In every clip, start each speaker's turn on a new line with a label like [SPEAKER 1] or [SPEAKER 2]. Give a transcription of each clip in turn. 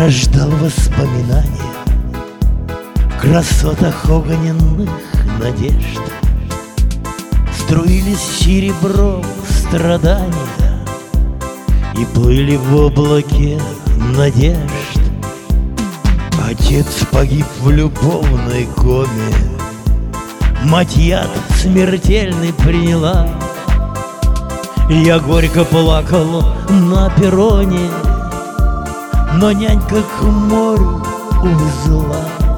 [SPEAKER 1] рождал воспоминания в красотах огненных надежд. Струились серебром страдания и плыли в облаке надежд. Отец погиб в любовной коме, мать яд смертельный приняла. Я горько плакал на перроне, но нянька к морю увезла.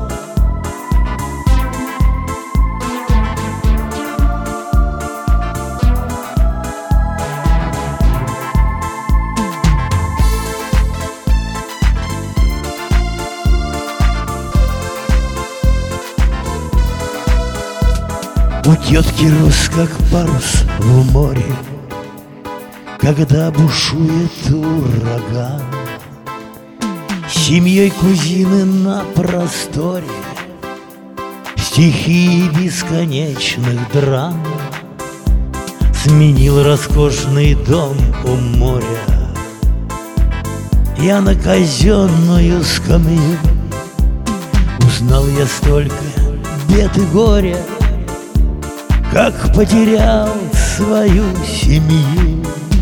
[SPEAKER 1] У тетки рос как парус в море, когда бушует ураган. Семьей кузины на просторе стихии бесконечных драм сменил роскошный дом у моря. Я на казенную скамью узнал я столько бед и горя, как потерял свою семью.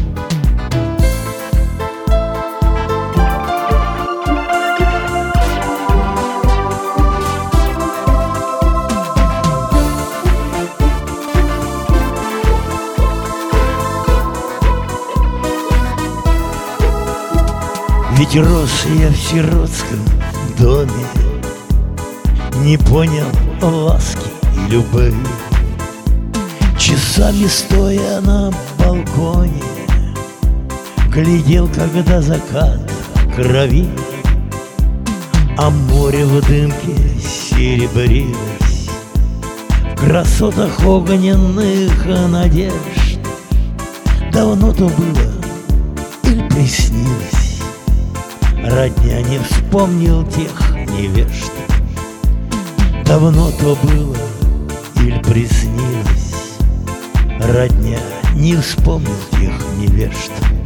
[SPEAKER 1] Ведь рос я в сиротском доме, не понял ласки и любви. Часами стоя на балконе глядел, когда закат крови, а море в дымке серебрилось в красотах огненных надежд. Давно то было или приснилось, родня не вспомнил тех невежд. Давно то было или приснилось, родня не вспомнил тех невежд.